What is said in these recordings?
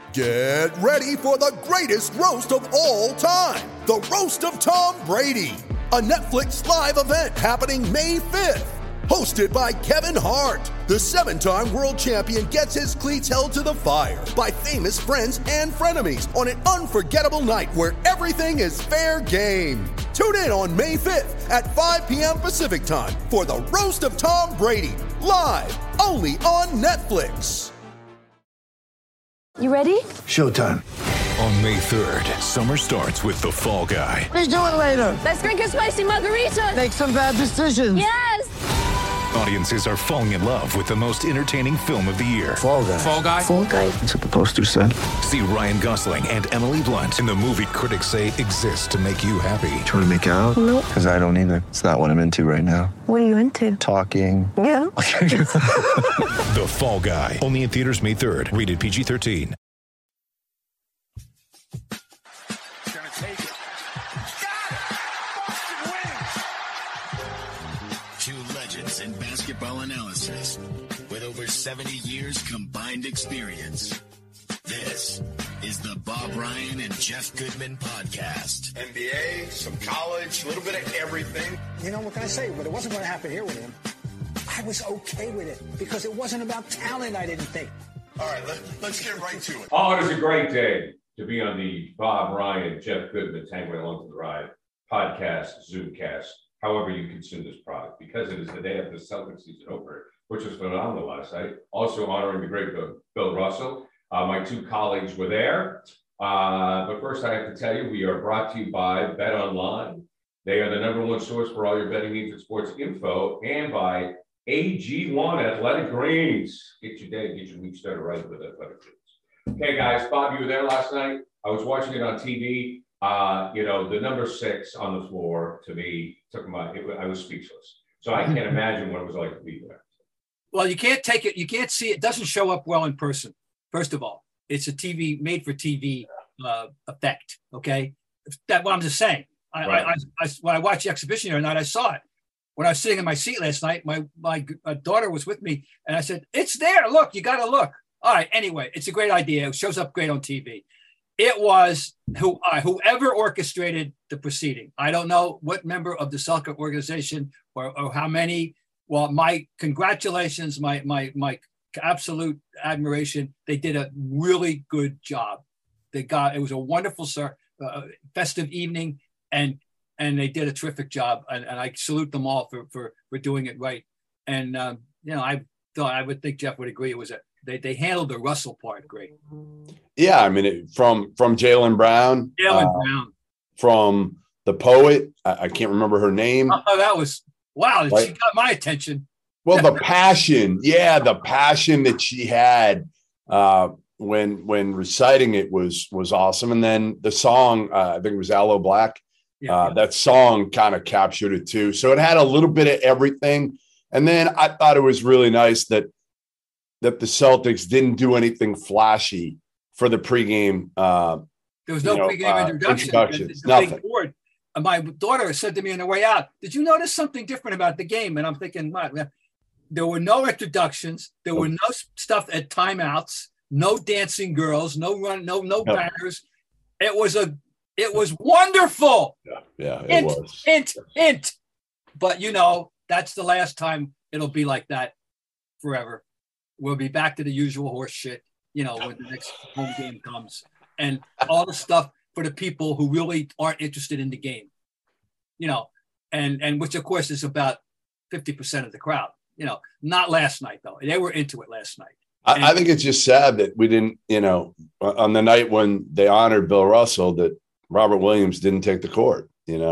Get ready for the greatest roast of all time, the Roast of Tom Brady, a Netflix live event happening May 5th. Hosted by Kevin Hart, the 7-time world champion gets his cleats held to the fire by famous friends and frenemies on an unforgettable night where everything is fair game. Tune in on May 5th at 5 p.m. Pacific time for the Roast of Tom Brady, live only on Netflix. You ready? Showtime. On May 3rd, summer starts with The Fall Guy. Let's do it later. Let's drink a spicy margarita. Make some bad decisions. Yes! Audiences are falling in love with the most entertaining film of the year. Fall Guy. Fall Guy? Fall guy. That's what the poster said. See Ryan Gosling and Emily Blunt in the movie critics say exists to make you happy. Trying to make it out? Nope. Because I don't either. It's not what I'm into right now. What are you into? Talking. Yeah. The Fall Guy. Only in theaters May 3rd. Rated PG-13. In basketball analysis with over 70 years combined experience. This is the Bob Ryan and Jeff Goodman podcast. NBA, some college, a little bit of everything. You know, what can I say? But it wasn't going to happen here with him. I was okay with it because it wasn't about talent, I didn't think. All right, let's get right to it. Oh, it is a great day to be on the Bob Ryan, Jeff Goodman, Tanguay Along for the Ride podcast, Zoomcast, however you consume this product, because it is the day of the Celtics season opener, which was phenomenal last night. Also honoring the great Bill Russell. My two colleagues were there. But first, I have to tell you, we are brought to you by BetOnline. They are the #1 source for all your betting needs and sports info, and by AG1 Athletic Greens. Get your day, get your week started right with Athletic Greens. Okay, guys, Bob, you were there last night. I was watching it on TV. The number 6 on the floor, to me, I was speechless. So I can't imagine what it was like to be there. Well, you can't take it. You can't see it. It doesn't show up well in person. First of all, it's a TV made for TV effect. Okay. That's what I'm just saying. When I watched the exhibition the other night, I saw it. When I was sitting in my seat last night, my daughter was with me and I said, "It's there. Look, you got to look." All right. Anyway, it's a great idea. It shows up great on TV. It was whoever orchestrated the proceeding. I don't know what member of the Celtic organization or how many. Well, my congratulations, my absolute admiration. They did a really good job. It was a wonderful festive evening, and they did a terrific job. And I salute them all for doing it right. And I thought I would think Jeff would agree. It was they handled the Russell part great. Yeah, I mean, from Jaylen Brown. Brown. From the poet, I can't remember her name. Oh, that was, wow, right? She got my attention. Well, the passion, the passion that she had when reciting it was awesome. And then the song, I think it was Aloe Black, that song kind of captured it too. So it had a little bit of everything. And then I thought it was really nice that the Celtics didn't do anything flashy for the pregame. There was no pregame introductions. Nothing. My daughter said to me on the way out, "Did you notice something different about the game?" And I'm thinking, there were no introductions. There were no stuff at timeouts, no dancing girls, no run, no banners. It was wonderful. Yeah, it was. Hint. But that's the last time it'll be like that forever. We'll be back to the usual horse shit, when the next home game comes. And all the stuff for the people who really aren't interested in the game, and which, of course, is about 50% of the crowd. Not last night, though. They were into it last night. I think it's just sad that we didn't, on the night when they honored Bill Russell, that Robert Williams didn't take the court.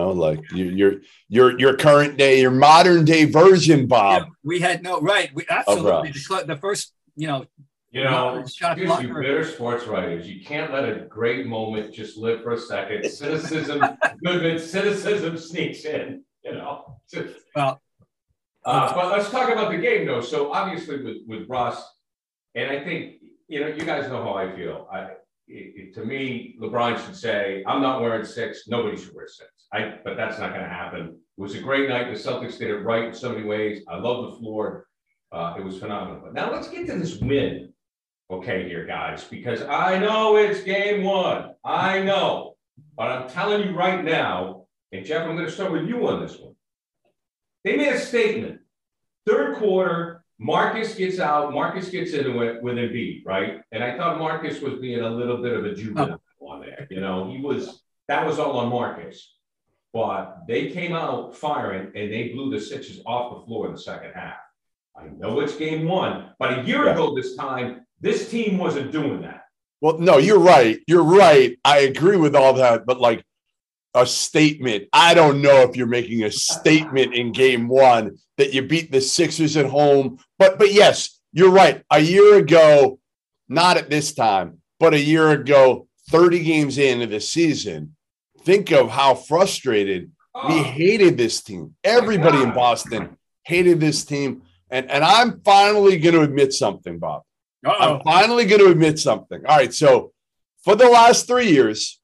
Your current day, your modern day version, Bob. Yeah, we had absolutely the first, excuse you bitter sports writers, you can't let a great moment just live for a second. Cynicism sneaks in. Well, but let's talk about the game, though. So obviously with Russ, and I think you guys know how I feel. To me, LeBron should say, "I'm not wearing 6. Nobody should wear 6." But that's not going to happen. It was a great night. The Celtics did it right in so many ways. I love the floor. It was phenomenal. But now let's get to this win okay here, guys, because I know it's game one. I know. But I'm telling you right now, and Jeff, I'm going to start with you on this one. They made a statement. Third quarter, Marcus gets out. Marcus gets into it with Embiid, right? And I thought Marcus was being a little bit of a juvenile on there. You know, that was all on Marcus. But they came out firing, and they blew the Sixers off the floor in the second half. I know it's game one, but a year ago this time, this team wasn't doing that. Well, no, you're right. You're right. I agree with all that, but like a statement, I don't know if you're making a statement in game one that you beat the Sixers at home. But yes, you're right. A year ago, not at this time, but a year ago, 30 games into the season, think of how frustrated we hated this team. Everybody in Boston hated this team. And I'm finally going to admit something, Bob. I'm finally going to admit something. All right. So for the last 3 years,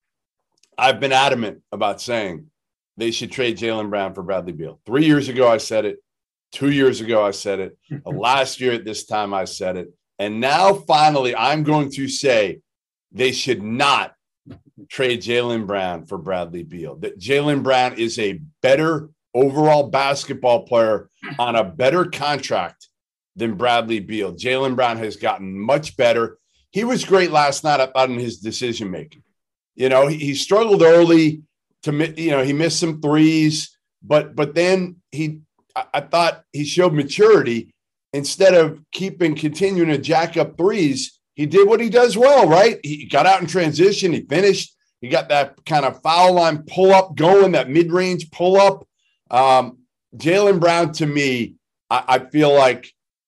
I've been adamant about saying they should trade Jaylen Brown for Bradley Beal. 3 years ago, I said it. 2 years ago, I said it. Last year at this time, I said it. And now finally, I'm going to say they should not trade Jaylen Brown for Bradley Beal. That Jaylen Brown is a better overall basketball player on a better contract than Bradley Beal. Jaylen Brown has gotten much better. He was great last night, I thought, in his decision-making. You know, he struggled early he missed some threes, but then I thought he showed maturity. Instead of continuing to jack up threes, he did what he does well, right? He got out in transition. He finished. He got that kind of foul line pull-up going, that mid-range pull-up. Jaylen Brown, to me, I feel like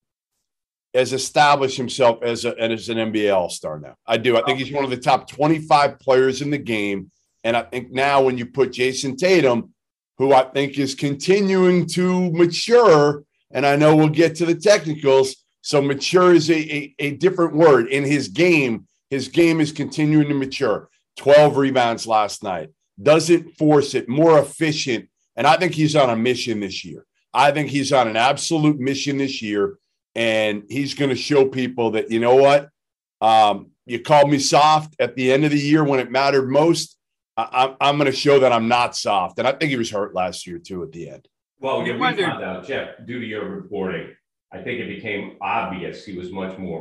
has established himself as an NBA All-Star now. I do. I think he's one of the top 25 players in the game. And I think now when you put Jason Tatum, who I think is continuing to mature, and I know we'll get to the technicals, so mature is a different word. In his game is continuing to mature. 12 rebounds last night. Doesn't force it, more efficient. And I think he's on a mission this year. I think he's on an absolute mission this year. And he's going to show people that, you know what? You called me soft at the end of the year when it mattered most. I'm going to show that I'm not soft. And I think he was hurt last year, too, at the end. Well, we found out, Jeff, due to your reporting, I think it became obvious he was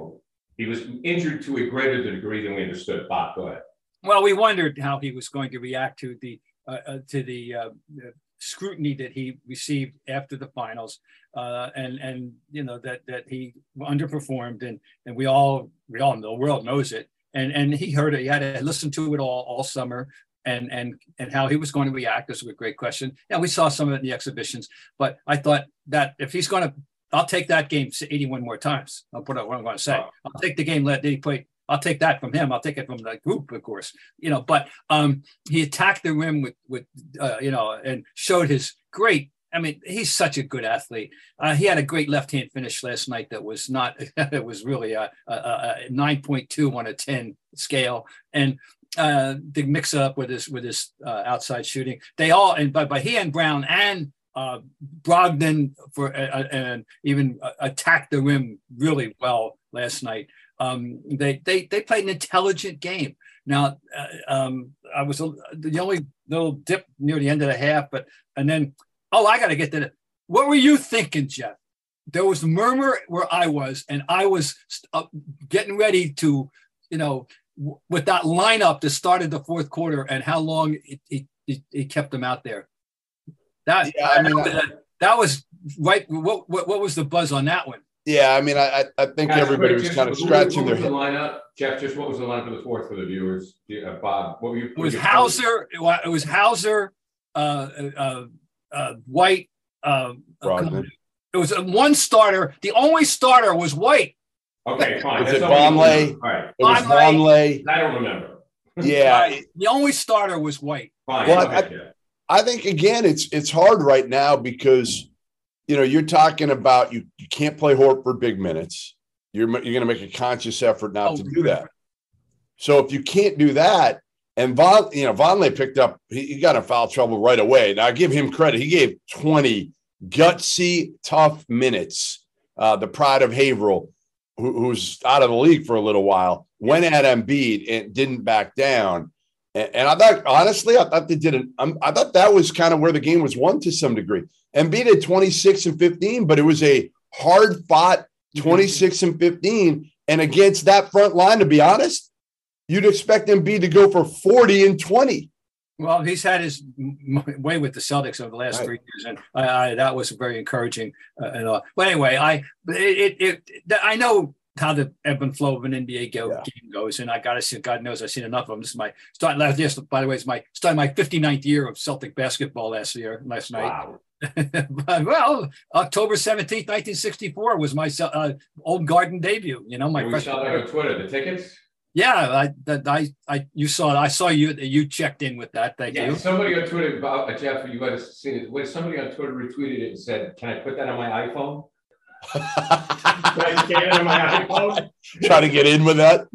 injured to a greater degree than we understood. Bob, go ahead. Well, we wondered how he was going to react to the scrutiny that he received after the finals, and you know that he underperformed, and we all know, the world knows it, and he heard it. He had to listen to it all summer, and how he was going to react. This was a great question, and we saw some of it in the exhibitions. But I thought that if he's going to, I'll take that game 81 more times. I'll put out what I'm going to say. I'll take the game that he played. I'll take that from him. I'll take it from the group, of course, but he attacked the rim with and showed his great. I mean, he's such a good athlete. He had a great left-hand finish last night that was not, it was really a 9.2 on a 10 scale. And the mix up with his outside shooting, they all, but he and Brown and Brogdon and even attacked the rim really well last night. They played an intelligent game. Now, I was the only little dip near the end of the half, and then I got to get to that. What were you thinking, Jeff? There was a murmur where I was, and I was getting ready to, with that lineup that started the fourth quarter and how long he kept them out there. That was right. What was the buzz on that one? Yeah, I mean, I think everybody was kind of scratching their head. Lineup, Jeff, just what was the lineup for the fourth for the viewers? Bob, what were you? It was Hauser. It was Hauser, White. It was one starter. The only starter was White. Okay, fine. Was it Vonleh? All right. It was Vonleh. I don't remember. Yeah. The only starter was White. Fine. Well, I think, again, it's hard right now because – you're talking about you can't play Horford big minutes. You're going to make a conscious effort not to do that. So if you can't do that, and Vonleh picked up, he got in foul trouble right away. Now I give him credit. He gave 20 gutsy, tough minutes. The pride of Haverhill. who's out of the league for a little while, went at Embiid and didn't back down. And I thought, honestly, I thought they didn't. I thought that was kind of where the game was won to some degree. Embiid had 26 and 15, but it was a hard-fought 26 and 15. And against that front line, to be honest, you'd expect Embiid to go for 40 and 20. Well, he's had his way with the Celtics over the last 3 years, and that was very encouraging. But anyway, I know how the ebb and flow of an NBA game goes, and I got to see. God knows I've seen enough of them. This is my starting last year. By the way, it's my 59th year of Celtic basketball last night. Wow. Well, October 17th, 1964 was my old Garden debut. You know, my we saw that on Twitter. The tickets. Yeah, you saw it. I saw you checked in with that. Thank you. Somebody on Twitter, Jeff, you might have seen it. When somebody on Twitter retweeted it and said, "Can I put that on my iPhone?" Try to get in with that.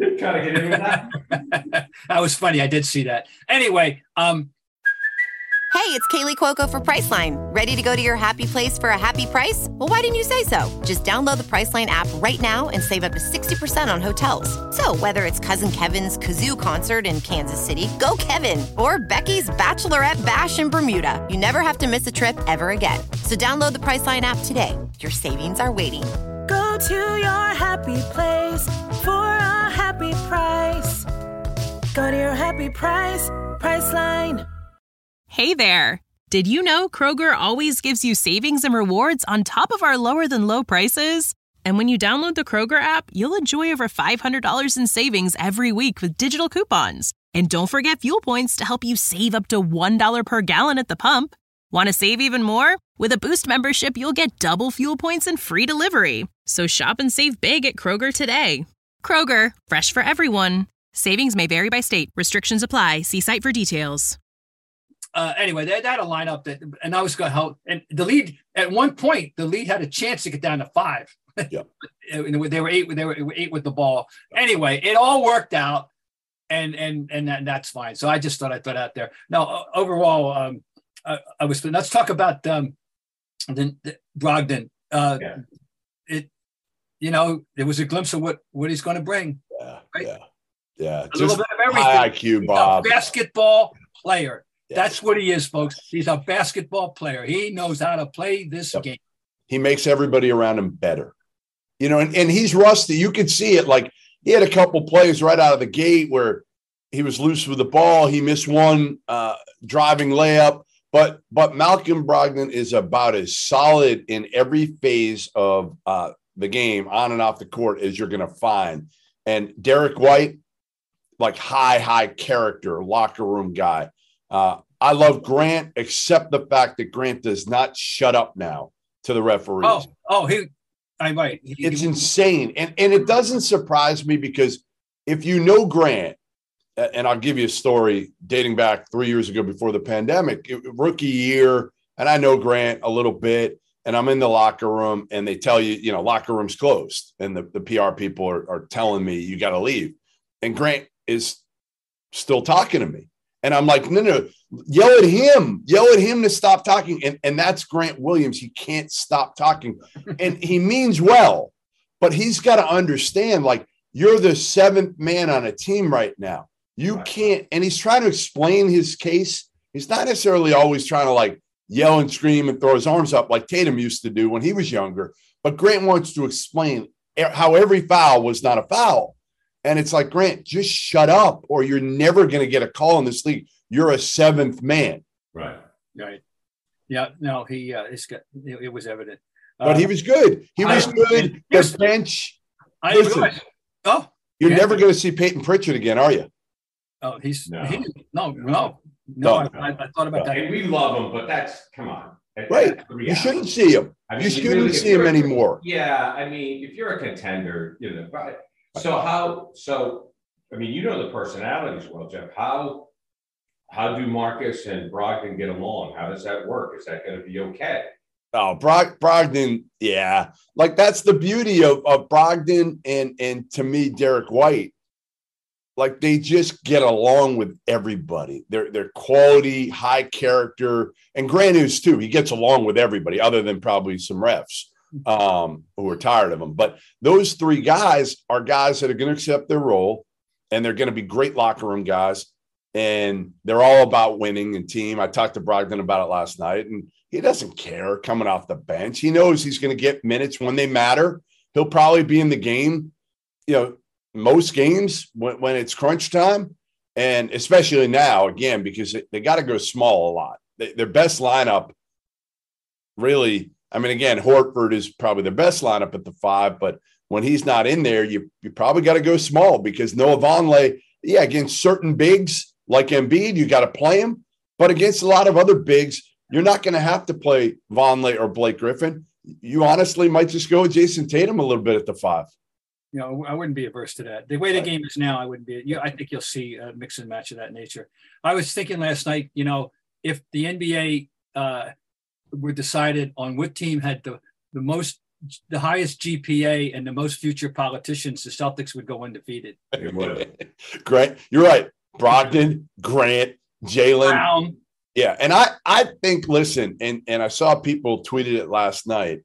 That was funny. I did see that. Anyway, Hey, it's Kaylee Cuoco for Priceline. Ready to go to your happy place for a happy price? Well, why didn't you say so? Just download the Priceline app right now and save up to 60% on hotels. So whether it's Cousin Kevin's Kazoo Concert in Kansas City, go Kevin, or Becky's Bachelorette Bash in Bermuda, you never have to miss a trip ever again. So download the Priceline app today. Your savings are waiting. Go to your happy place for a happy price. Go to your happy price, Priceline. Hey there! Did you know Kroger always gives you savings and rewards on top of our lower-than-low prices? And when you download the Kroger app, you'll enjoy over $500 in savings every week with digital coupons. And don't forget fuel points to help you save up to $1 per gallon at the pump. Want to save even more? With a Boost membership, you'll get double fuel points and free delivery. So shop and save big at Kroger today. Kroger, fresh for everyone. Savings may vary by state. Restrictions apply. See site for details. Anyway, they had a lineup and I was going to help. And the lead at one point, the lead had a chance to get down to 5. Yeah. They were 8. They were 8 with the ball. Anyway, it all worked out, and that's fine. So I just thought I'd throw it out there. Now, overall, let's talk about the Brogdon. It was a glimpse of what he's going to bring. Yeah. A little bit of everything. High IQ, Bob. He's a basketball player. Yes. That's what he is, folks. He's a basketball player. He knows how to play this game. He makes everybody around him better. And he's rusty. You could see it. Like, he had a couple plays right out of the gate where he was loose with the ball. He missed one driving layup. But Malcolm Brogdon is about as solid in every phase of the game, on and off the court, as you're going to find. And Derek White, like high character, locker room guy. I love Grant, except the fact that Grant does not shut up now to the referees. It's insane. And it doesn't surprise me, because if you know Grant, and I'll give you a story dating back 3 years ago before the pandemic, rookie year, and I know Grant a little bit, and I'm in the locker room, and they tell you, locker room's closed, and the PR people are telling me you got to leave. And Grant is still talking to me. And I'm like, no, yell at him to stop talking. And that's Grant Williams. He can't stop talking. And he means well, but he's got to understand, like, you're the 7th man on a team right now. You can't. And he's trying to explain his case. He's not necessarily always trying to, like, yell and scream and throw his arms up like Tatum used to do when he was younger. But Grant wants to explain how every foul was not a foul. And it's like, Grant, just shut up, or you're never going to get a call in this league. You're a 7th man. Right. Yeah. No, it was evident. But he was good. He was good. The bench. You're never going to see Peyton Pritchard again, are you? Oh, no. I thought about that. And we love him, but come on. Right. You shouldn't see him. You shouldn't see him anymore. Yeah. I mean, if you're a contender, So, you know the personalities well, Jeff. How do Marcus and Brogdon get along? How does that work? Is that going to be okay? Oh, Brogdon, yeah. Like, that's the beauty of Brogdon and to me, Derek White. Like, they just get along with everybody. They're quality, high character. And Grant is too. He gets along with everybody, other than probably some refs. who are tired of him. But those three guys are guys that are going to accept their role, and they're going to be great locker room guys. And they're all about winning and team. I talked to Brogdon about it last night, and he doesn't care coming off the bench. He knows he's going to get minutes when they matter. He'll probably be in the game, most games when it's crunch time. And especially now, again, because they got to go small a lot. Their best lineup really, again, Horford is probably their best lineup at the 5, but when he's not in there, you probably got to go small because Noah Vonleh, against certain bigs like Embiid, you got to play him. But against a lot of other bigs, you're not going to have to play Vonleh or Blake Griffin. You honestly might just go with Jason Tatum a little bit at the 5. I wouldn't be averse to that. The way the game is now, I wouldn't be. I think you'll see a mix and match of that nature. I was thinking last night, if the NBA were decided on what team had the highest GPA and the most future politicians, the Celtics would go undefeated. Grant, you're right. Brogdon, Grant, Jalen. Brown. Yeah, and I think, listen, and I saw people tweeted it last night.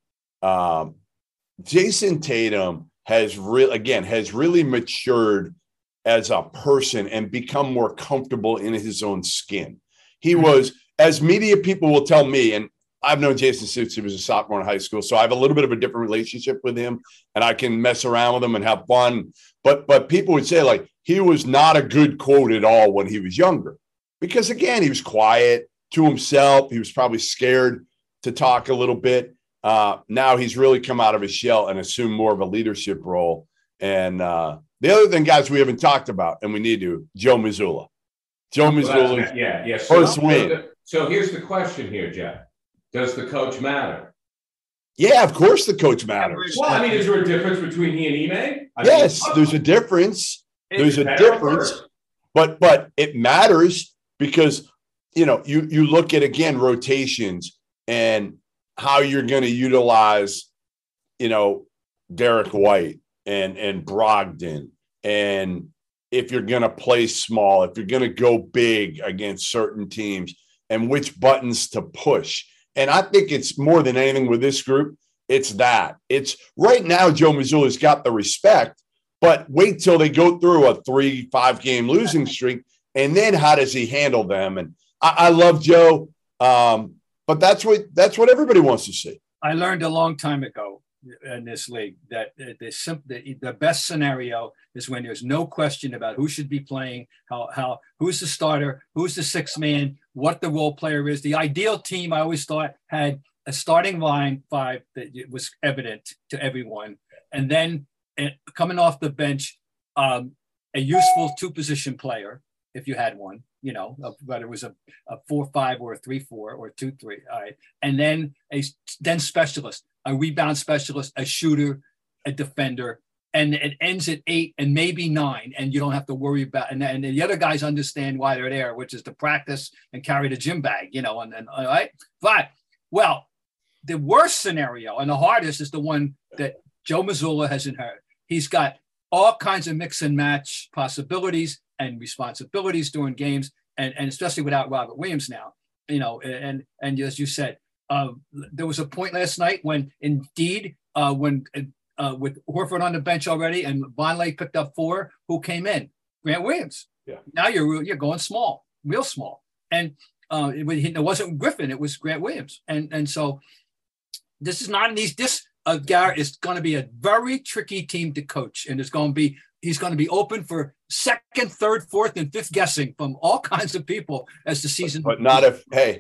Jason Tatum has really matured as a person and become more comfortable in his own skin. He was, as media people will tell me, and I've known Jason since he was a sophomore in high school, so I have a little bit of a different relationship with him, and I can mess around with him and have fun. But people would say, like, he was not a good quote at all when he was younger. Because, again, he was quiet to himself. He was probably scared to talk a little bit. Now he's really come out of his shell and assumed more of a leadership role. And the other thing, guys, we haven't talked about, and we need to, Joe Mazzulla. Joe Mazzulla, first win. So here's the question here, Jeff. Does the coach matter? Yeah, of course the coach matters. Well, is there a difference between he and Ime? Yes, there's a difference. There's a difference. But it matters because, you look at, again, rotations and how you're going to utilize, Derek White and Brogdon. And if you're going to play small, if you're going to go big against certain teams and which buttons to push. And I think it's more than anything with this group. It's that. It's right now, Joe Mazzulla's got the respect, but wait till they go through a 3-5 game losing streak. And then how does he handle them? And I love Joe. But that's what everybody wants to see. I learned a long time ago in this league that the best scenario is when there's no question about who should be playing, who's the starter, who's the sixth man, what the role player is. The ideal team, I always thought, had a starting line 5 that was evident to everyone, and then coming off the bench, a useful 2-position player if you had one. Whether it was a 4-5 or a 3-4 or a 2-3, all right, and then then specialist, a rebound specialist, a shooter, a defender, and it ends at 8 and maybe 9, and you don't have to worry about. And the other guys understand why they're there, which is to practice and carry the gym bag, and all right. But the worst scenario and the hardest is the one that Joe Mazzulla has inherited. He's got all kinds of mix and match possibilities and responsibilities during games, and especially without Robert Williams now, and as you said, there was a point last night when indeed, with Horford on the bench already and Vonleh picked up 4, who came in? Grant Williams. Yeah. Now you're going small, real small, and it wasn't Griffin, it was Grant Williams, and so this is not Garrett is going to be a very tricky team to coach, and he's going to be open for second, third, fourth, and fifth guessing from all kinds of people as the season. But not if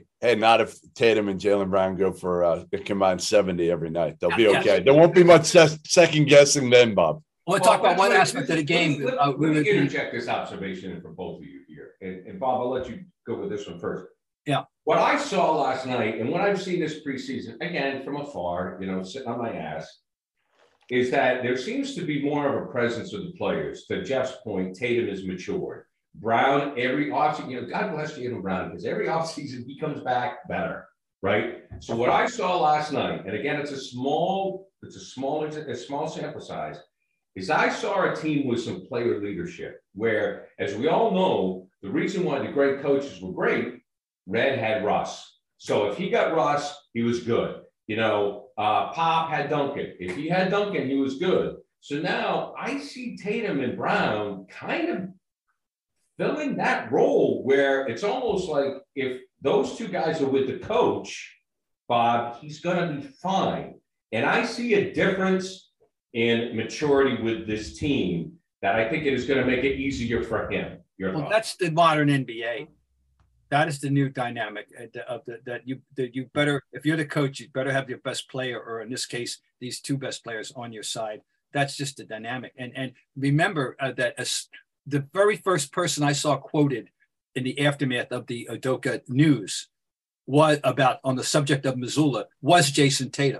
Tatum and Jaylen Brown go for a combined 70 every night. They'll be okay. There won't be much second guessing then, Bob. I want to talk about one aspect of the game. Let me interject this observation for both of you here. And Bob, I'll let you go with this one first. Yeah. What I saw last night, and what I've seen this preseason, again, from afar, sitting on my ass, is that there seems to be more of a presence of the players. To Jeff's point, Tatum is matured. Brown, every offseason, God bless Jaylen Brown, because every offseason he comes back better, right? So what I saw last night, and again, it's a small sample size, is I saw a team with some player leadership where, as we all know, the reason why the great coaches were great, Red had Russ. So if he got Russ, he was good. Pop had Duncan. If he had Duncan, he was good. So now I see Tatum and Brown kind of filling that role where it's almost like if those two guys are with the coach, Bob, he's going to be fine. And I see a difference in maturity with this team that I think it is going to make it easier for him. Well, that's the modern NBA. That is the new dynamic of that you better, if you're the coach, you better have your best player, or in this case, these two best players on your side. That's just the dynamic. And remember that as the very first person I saw quoted in the aftermath of the Udoka news was about on the subject of Mazzulla was Jason Tatum,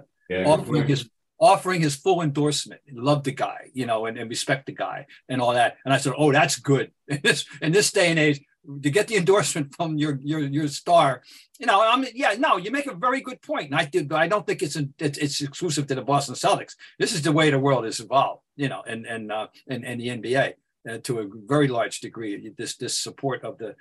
offering his full endorsement. Love the guy, and respect the guy and all that. And I said, oh, that's good. In this day and age, to get the endorsement from your star, you make a very good point. And I don't think it's exclusive to the Boston Celtics. This is the way the world is evolved, and the NBA. To a very large degree, this support of the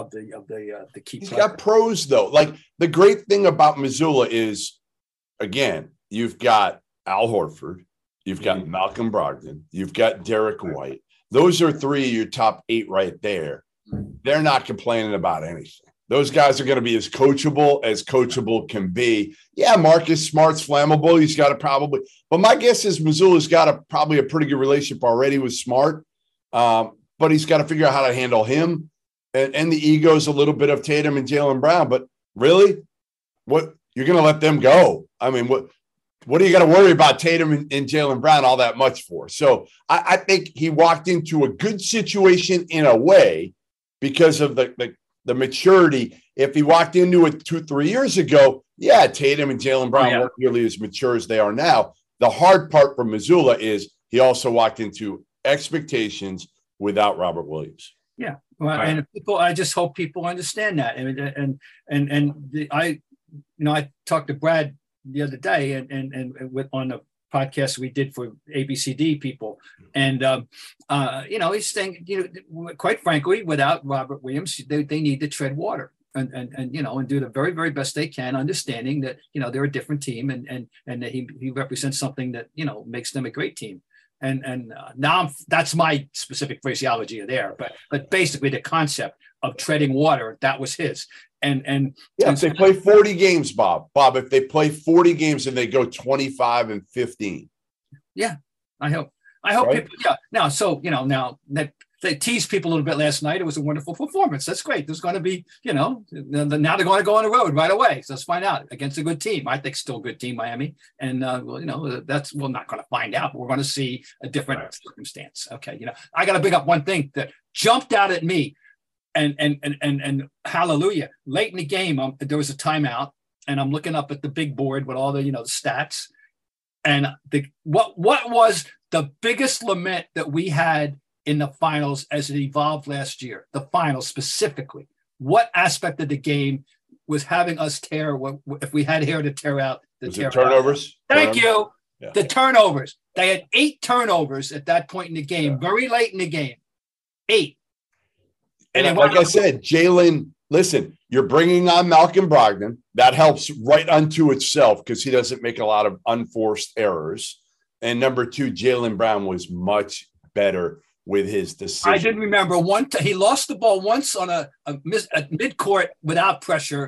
key. He's got pros though. Like the great thing about Mazzulla is, again, you've got Al Horford, you've got Malcolm Brogdon, you've got Derek White. Those are three of your top 8 right there. They're not complaining about anything. Those guys are going to be as coachable can be. Yeah, Marcus Smart's flammable. He's got but my guess is Mazzulla's got probably a pretty good relationship already with Smart. But he's got to figure out how to handle him and the egos a little bit of Tatum and Jaylen Brown. But really, what you're going to let them go? I mean, what are you going to worry about Tatum and Jaylen Brown all that much for? So I think he walked into a good situation in a way because of the maturity. If he walked into it 2-3 years ago, yeah, Tatum and Jaylen Brown weren't really as mature as they are now. The hard part for Mazzulla is he also walked into expectations without Robert Williams. Yeah, well, and I just hope people understand that. I talked to Brad the other day, and on a podcast we did for ABCD people, and he's saying, quite frankly, without Robert Williams, they need to tread water. And do the very, very best they can, understanding that they're a different team, and that he represents something that makes them a great team. And now that's my specific phraseology there, but basically the concept of treading water, that was his. If they play 40 games, Bob, if they play 40 games and they go 25-15. Yeah, I hope right? People, now that they teased people a little bit last night. It was a wonderful performance. That's great. There's going to be, now they're going to go on the road right away. So let's find out against a good team. I think still a good team, Miami. And, we're not going to find out, but we're going to see a different circumstance. Okay. I got to bring up one thing that jumped out at me and hallelujah. Late in the game, there was a timeout and I'm looking up at the big board with all the, stats. And what was the biggest lament that we had in the finals as it evolved last year, the finals specifically? What aspect of the game was having us tear, if we had hair to tear out? Turnovers? Thank you. Yeah. The turnovers. They had 8 turnovers at that point in the game, very late in the game. 8. And like I said, Jaylen, listen, you're bringing on Malcolm Brogdon. That helps right unto itself because he doesn't make a lot of unforced errors. And number 2, Jaylen Brown was much better with his decision. I did remember he lost the ball once on a midcourt without pressure.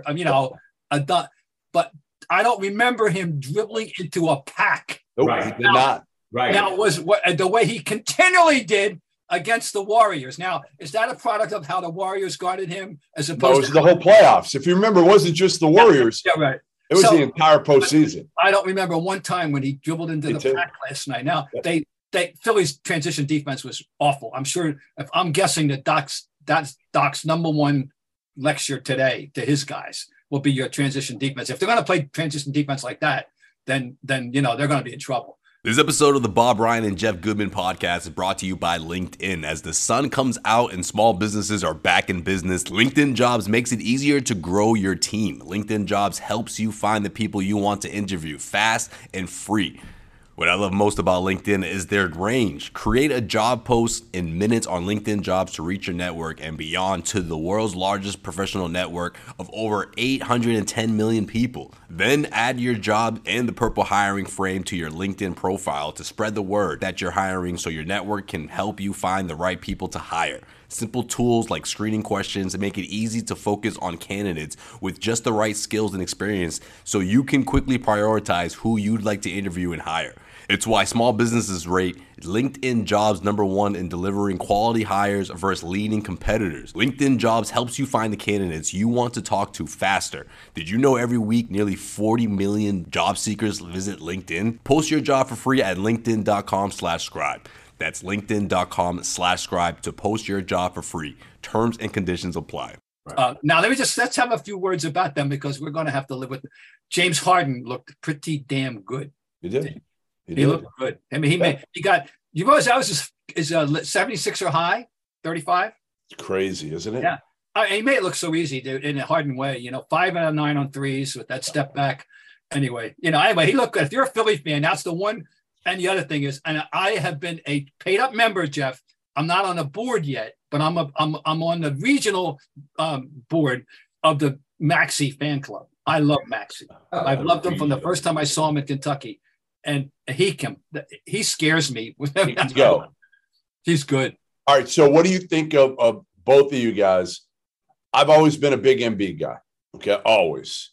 But I don't remember him dribbling into a pack. Nope, he did not. Right. Now it was the way he continually did against the Warriors. Now, is that a product of how the Warriors guarded him as opposed to the whole playoffs? If you remember, it wasn't just the Warriors. Yeah, right. It was the entire postseason. I don't remember one time when he dribbled into the pack last night. Now, Philly's transition defense was awful. I'm sure, if I'm guessing that that's Doc's number one lecture today to his guys will be your transition defense. If they're going to play transition defense like that, then they're going to be in trouble. This episode of the Bob Ryan and Jeff Goodman podcast is brought to you by LinkedIn. As the sun comes out and small businesses are back in business, LinkedIn Jobs makes it easier to grow your team. LinkedIn Jobs helps you find the people you want to interview fast and free. What I love most about LinkedIn is their range. Create a job post in minutes on LinkedIn Jobs to reach your network and beyond to the world's largest professional network of over 810 million people. Then add your job and the purple hiring frame to your LinkedIn profile to spread the word that you're hiring so your network can help you find the right people to hire. Simple tools like screening questions make it easy to focus on candidates with just the right skills and experience so you can quickly prioritize who you'd like to interview and hire. It's why small businesses rate LinkedIn Jobs #1 in delivering quality hires versus leading competitors. LinkedIn Jobs helps you find the candidates you want to talk to faster. Did you know every week nearly 40 million job seekers visit LinkedIn? Post your job for free at linkedin.com/scribe. That's linkedin.com/scribe to post your job for free. Terms and conditions apply. Now let's have a few words about them because we're going to have to live with them. James Harden looked pretty damn good. He did. He looked good. I mean, he got, you realize that was his 76er high, 35. It's crazy, isn't it? Yeah. He made it look so easy, dude, in a Harden way. 5 out of 9 on threes with that step back. Anyway, he looked good. If you're a Philly fan, that's the one. And the other thing is, and I have been a paid up member, Jeff. I'm not on a board yet, but I'm on the regional board of the Maxey fan club. I love Maxey. I've loved him from the first time I saw him in Kentucky. And he scares me. He can go. He's good. All right. So what do you think of both of you guys? I've always been a big Embiid guy. Okay. Always.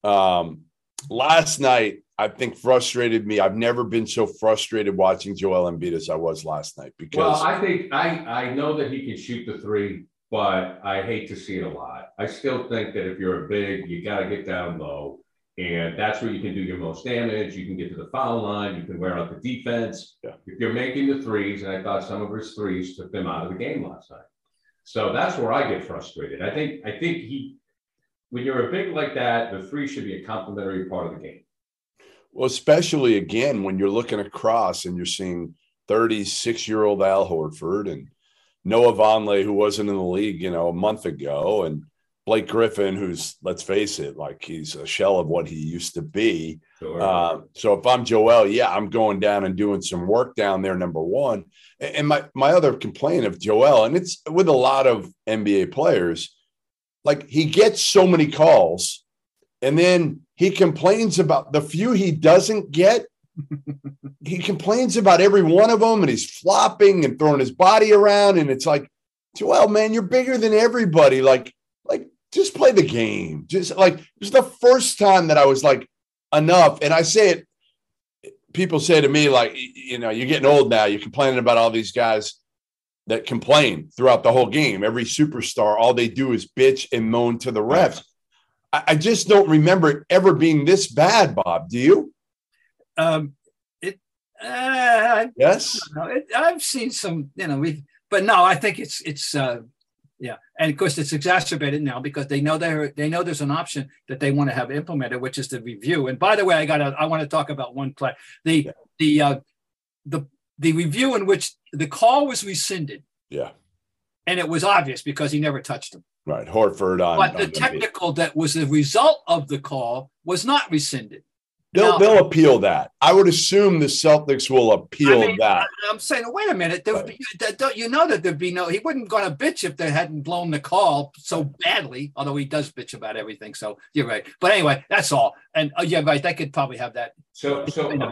Last night, I think frustrated me. I've never been so frustrated watching Joel Embiid as I was last night because I think I know that he can shoot the three, but I hate to see it a lot. I still think that if you're a big, you got to get down low. And that's where you can do your most damage. You can get to the foul line. You can wear out the defense. Yeah. If you're making the threes, and I thought some of his threes took them out of the game last night. So that's where I get frustrated. I think when you're a big like that, the three should be a complementary part of the game. Well, especially, again, when you're looking across and you're seeing 36-year-old Al Horford and Noah Vonleh, who wasn't in the league, a month ago, and Blake Griffin, who's, let's face it, like he's a shell of what he used to be. Sure. So if I'm Joel, I'm going down and doing some work down there, number one. And my other complaint of Joel, and it's with a lot of NBA players, like he gets so many calls and then he complains about the few he doesn't get. He complains about every one of them and he's flopping and throwing his body around. And it's like, Joel, man, you're bigger than everybody. Like, just play the game. Just like, it was the first time that I was like, enough. And I say it, people say to me, like, you're getting old now. You're complaining about all these guys that complain throughout the whole game. Every superstar, all they do is bitch and moan to the refs. I just don't remember it ever being this bad, Bob. Do you? Yes. I've seen some, but no, I think it's yeah. And of course it's exacerbated now because they know there's an option that they want to have implemented, which is the review. And by the way, I want to talk about one play. The review in which the call was rescinded. Yeah. And it was obvious because he never touched him. Right. Horford on. But the technical that was the result of the call was not rescinded. They'll appeal that. I would assume the Celtics will appeal that. I'm saying, wait a minute. That there'd be no. He wouldn't going to bitch if they hadn't blown the call so badly. Although he does bitch about everything. So you're right. But anyway, that's all. And yeah, right. They could probably have that. But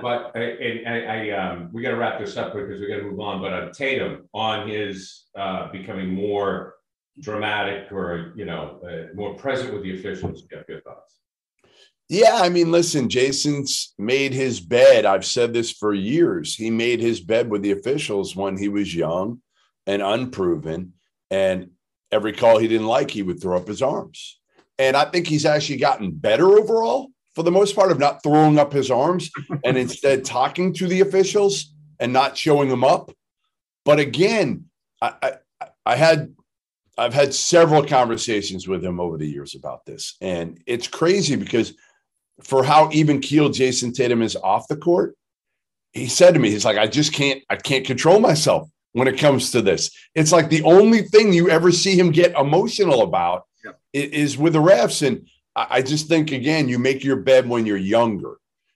we got to wrap this up because we got to move on. But Tatum on his becoming more dramatic or more present with the officials. Jeff, your thoughts? Yeah, I mean, listen, Jason's made his bed. I've said this for years. He made his bed with the officials when he was young and unproven. And every call he didn't like, he would throw up his arms. And I think he's actually gotten better overall, for the most part, of not throwing up his arms and instead talking to the officials and not showing them up. But again, I've had several conversations with him over the years about this. And it's crazy because for how even keeled Jason Tatum is off the court, he said to me, he's like, I can't control myself when it comes to this. It's like the only thing you ever see him get emotional about is with the refs. And I just think, again, you make your bed when you're younger.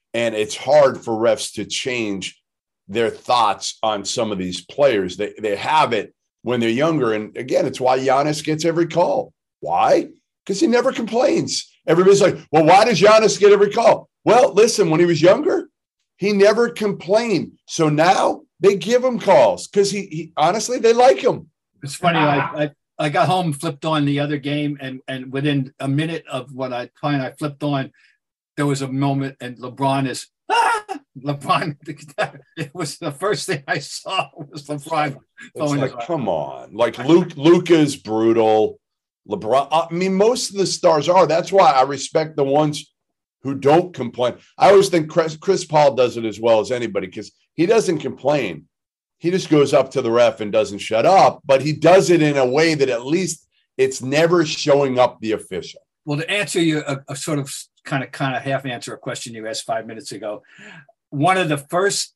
And it's hard for refs to change their thoughts on some of these players. They have it when they're younger. And again, it's why Giannis gets every call. Why? Because he never complains. Everybody's like, well, why does Giannis get every call? Well, listen, when he was younger, he never complained. So now they give him calls because he honestly, they like him. It's funny. I got home, flipped on the other game, and within a minute of what I flipped on, there was a moment, and LeBron is LeBron. It was the first thing I saw was LeBron. It's like, come on, like Luka's brutal. LeBron. I mean, most of the stars are. That's why I respect the ones who don't complain. I always think Chris Paul does it as well as anybody because he doesn't complain. He just goes up to the ref and doesn't shut up, but he does it in a way that at least it's never showing up the official. Well, to answer you a sort of kind of half answer a question you asked 5 minutes ago, one of the first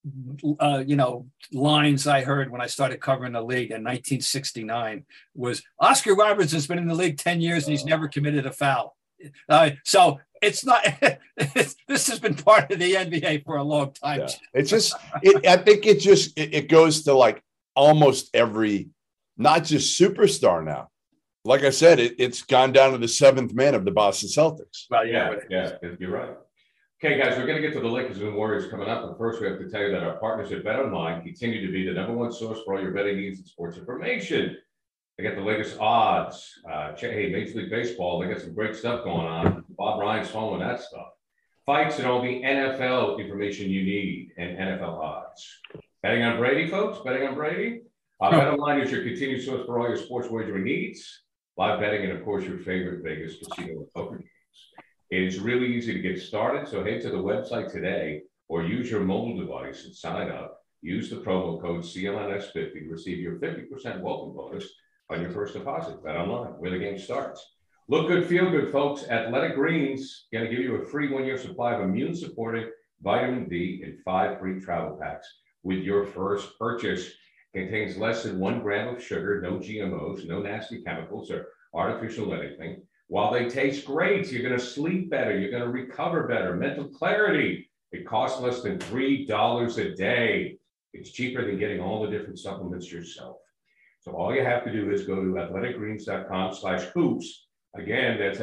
lines I heard when I started covering the league in 1969 was Oscar Robertson's been in the league 10 years and he's never committed a foul. So it's not. This has been part of the NBA for a long time. Yeah. It's just. I think it goes to like almost every, not just superstar now. Like I said, it's gone down to the seventh man of the Boston Celtics. Well, yeah, you're right. Okay, guys, we're going to get to the Lakers and Warriors coming up, but first we have to tell you that our partners at BetOnline continue to be the #1 source for all your betting needs and sports information. They got the latest odds. Hey, Major League Baseball, they got some great stuff going on. Bob Ryan's following that stuff. Fights and all the NFL information you need and NFL odds. Betting on Brady, folks? Betting on Brady? BetOnline is your continued source for all your sports wagering needs. Live betting and, of course, your favorite Vegas casino and poker games. It is really easy to get started, so head to the website today or use your mobile device and sign up. Use the promo code CLNS50 to receive your 50% welcome bonus on your first deposit. BetOnline, where the game starts. Look good, feel good, folks. Athletic Greens going to give you a free 1-year supply of immune-supporting vitamin D and 5 free travel packs with your first purchase. Contains less than 1 gram of sugar, no GMOs, no nasty chemicals or artificial anything. While they taste great, you're going to sleep better. You're going to recover better. Mental clarity. It costs less than $3 a day. It's cheaper than getting all the different supplements yourself. So all you have to do is go to athleticgreens.com/hoops. Again, that's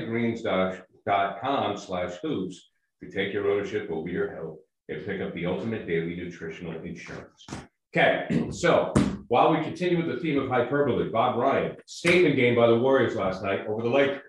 athleticgreens.com/hoops to take your ownership over your health and pick up the ultimate daily nutritional insurance. Okay, so while we continue with the theme of hyperbole, Bob Ryan, statement game by the Warriors last night over the Lakers.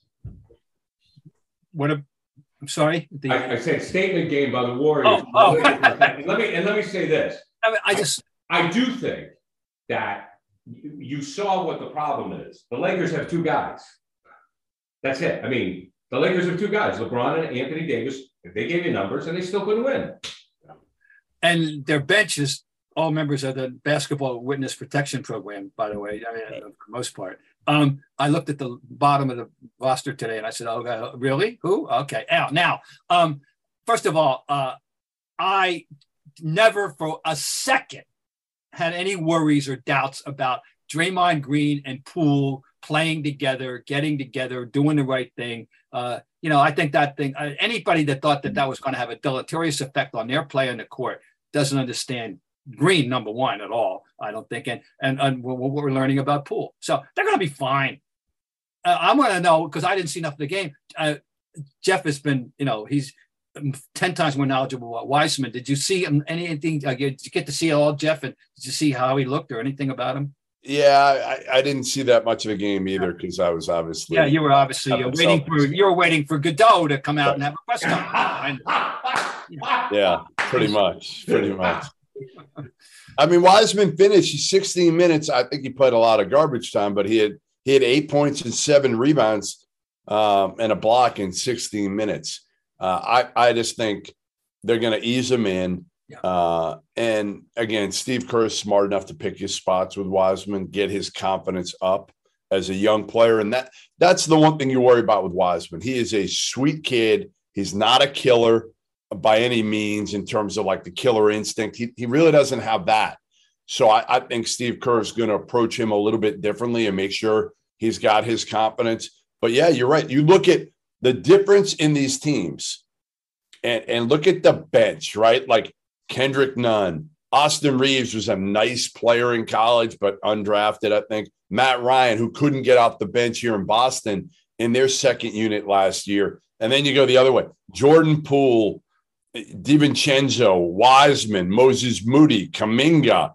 I'm sorry? I said statement game by the Warriors. Let me say this. I do think that you saw what the problem is. The Lakers have 2 guys. That's it. I mean, the Lakers have 2 guys, LeBron and Anthony Davis. They gave you numbers and they still couldn't win. And their bench is all members of the Basketball Witness Protection Program, by the way, for the most part. I looked at the bottom of the roster today and I said, oh, really? Who? Okay. Now, first of all, I never for a second had any worries or doubts about Draymond Green and Poole playing together, getting together, doing the right thing. I think that thing, anybody that thought that was going to have a deleterious effect on their play on the court doesn't understand Green, number one, at all, I don't think. And what we're learning about Poole. So they're going to be fine. I want to know, because I didn't see enough of the game. Jeff has been, he's 10 times more knowledgeable about Wiseman. Did you see him, anything? Did you get to see all Jeff? And did you see how he looked or anything about him? Yeah, I didn't see that much of a game either because I was obviously. Yeah, you were obviously waiting for Godot to come out and have a press conference. Yeah, pretty much. I mean, Wiseman finished 16 minutes. I think he played a lot of garbage time, but he had 8 points and 7 rebounds and a block in 16 minutes. I just think they're going to ease him in. And again, Steve Kerr is smart enough to pick his spots with Wiseman, get his confidence up as a young player. And that's the one thing you worry about with Wiseman. He is a sweet kid. He's not a killer by any means in terms of like the killer instinct. He really doesn't have that. So I think Steve Kerr is going to approach him a little bit differently and make sure he's got his confidence. But yeah, you're right. You look at the difference in these teams. And look at the bench, right? Like Kendrick Nunn, Austin Reeves was a nice player in college, but undrafted, I think. Matt Ryan, who couldn't get off the bench here in Boston in their second unit last year. And then you go the other way. Jordan Poole, DiVincenzo, Wiseman, Moses Moody, Kuminga,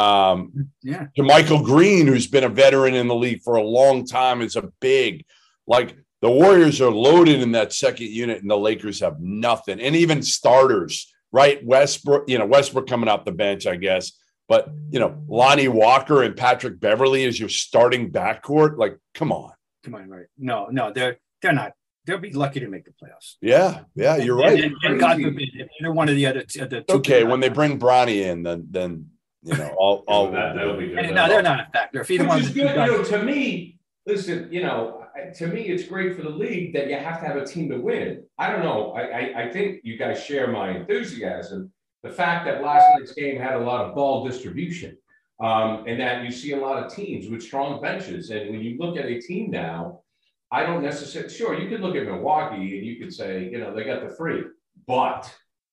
Michael Green, who's been a veteran in the league for a long time, is a big. Like, the Warriors are loaded in that second unit, and the Lakers have nothing. And even starters, right? Westbrook coming off the bench, I guess. But, Lonnie Walker and Patrick Beverly is your starting backcourt. Like, come on. Right? No, they're not. They'll be lucky to make the playoffs. Yeah, you're right. And God forbid, if they're one of the other two. Okay, when they bring Bronny in, then all that'll be good. No, they're not a factor. If either one is good, to me, listen, to me, it's great for the league that you have to have a team to win. I don't know. I think you guys share my enthusiasm. The fact that last night's game had a lot of ball distribution, and that you see a lot of teams with strong benches. And when you look at a team now, I don't necessarily, sure, you could look at Milwaukee and you could say, they got the free, but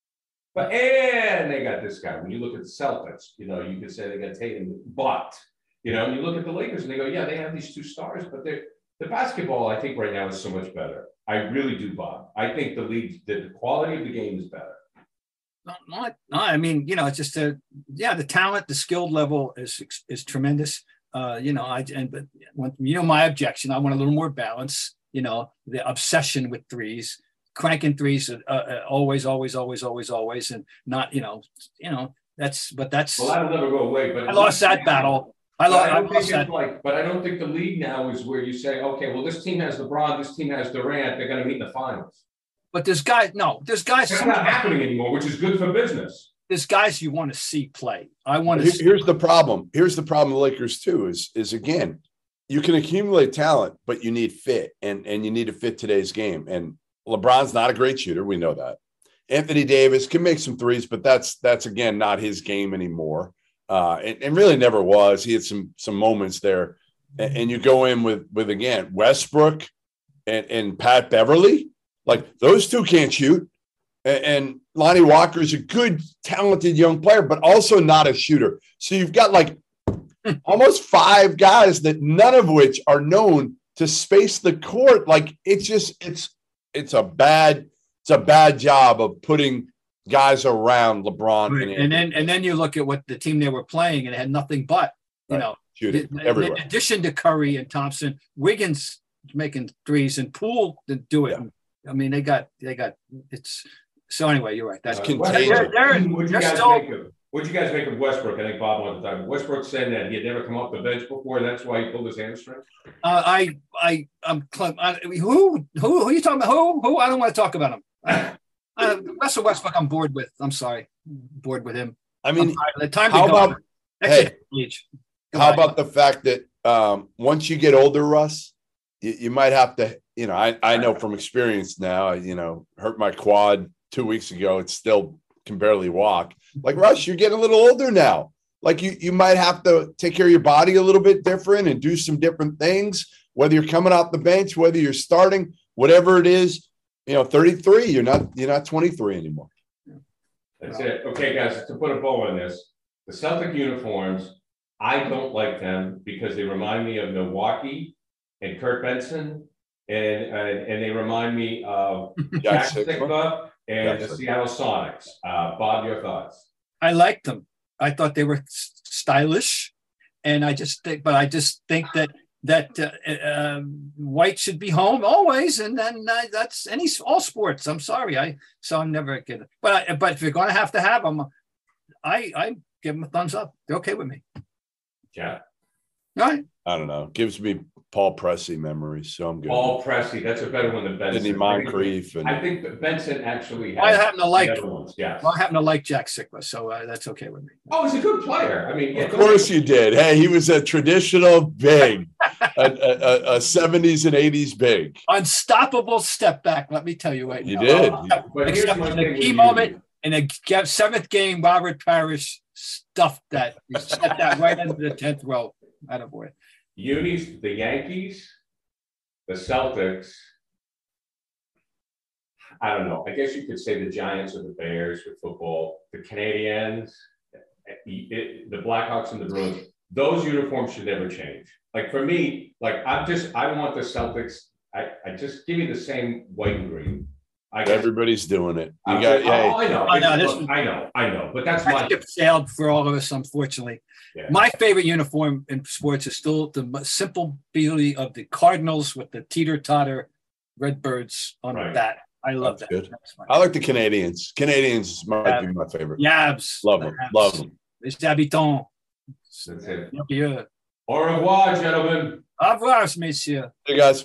they got this guy. When you look at the Celtics, you could say they got Tatum, but, you look at the Lakers and they go, they have these two stars, but the basketball, I think right now is so much better. I really do, Bob. I think the quality of the game is better. No, I mean, it's just the talent, the skilled level is tremendous. But my objection, I want a little more balance. The obsession with threes, cranking threes, always, and not, that's. Well, that'll never go away. But I lost that battle. But I don't think the league now is where you say, okay, well, this team has LeBron, this team has Durant, they're going to meet in the finals. But there's guys. It's not happening anymore, which is good for business. There's guys you want to see play. Here's the problem. Here's the problem with the Lakers too is again, you can accumulate talent, but you need fit, and you need to fit today's game. And LeBron's not a great shooter. We know that. Anthony Davis can make some threes, but that's again not his game anymore. And really never was. He had some moments there, and you go in with again Westbrook and Pat Beverly. Like, those two can't shoot. And Lonnie Walker is a good, talented young player, but also not a shooter. So you've got like almost 5 guys that none of which are known to space the court. Like, it's a bad job of putting guys around LeBron. Right. And then you look at what the team they were playing, and it had nothing but, shooting everywhere. In addition to Curry and Thompson, Wiggins making threes, and Poole didn't do it. Yeah. I mean, they got it's. So anyway, you're right. That's contagious. What'd you guys make of Westbrook? I think Bob wanted to talk. Westbrook said that he had never come off the bench before. That's why he pulled his hamstring. Who are you talking about? Who? I don't want to talk about him. Russell Westbrook, I'm bored with. I'm sorry, bored with him. I mean, how about the fact that once you get older, Russ, you might have to. I know from experience now. Hurt my quad 2 weeks ago. It still can barely walk. Like, Russ, you're getting a little older now. Like, you might have to take care of your body a little bit different and do some different things. Whether you're coming off the bench, whether you're starting, whatever it is. 33. You're not 23 anymore. That's it. Okay, guys. To put a bow on this, the Celtic uniforms, I don't like them because they remind me of Milwaukee and Kurt Benson. And they remind me of Jack Sikva and the Seattle Sonics. Bob, your thoughts? I liked them. I thought they were stylish, and I just think that white should be home always, and then that's all sports. I'm sorry, I'm never get it. But if you're going to have them, I give them a thumbs up. They're okay with me. Yeah. All right. I don't know. Gives me Paul Pressey memories, so I'm good. Paul Pressey, that's a better one than Benson. Sidney Moncrief. I think that Benson actually has I happen to like ones. Yes. Well, I happen to like Jack Sikva, so that's okay with me. Oh, he's a good player. I mean, of course you did. Hey, he was a traditional big, a 70s and 80s big. Unstoppable step back, let me tell you right you now. Did. Except in a key moment in a 7th game, Robert Parrish stuffed that. He stepped that right into the 10th row. Attaboy. Unis, the Yankees, the Celtics. I don't know. I guess you could say the Giants or the Bears with football, the Canadiens, the Blackhawks and the Bruins. Those uniforms should never change. Like for me, like I want the Celtics. I just give me the same white and green. Everybody's doing it. I know. But that's my ship sailed for all of us, unfortunately. Yeah. My favorite uniform in sports is still the simple beauty of the Cardinals with the teeter-totter Redbirds on the bat. I love that. Good. I like the Canadians. Canadians might be my favorite. Yabs. Love them. Les habitants. That's it. Yeah. Au revoir, gentlemen. Au revoir, messieurs. Hey, guys.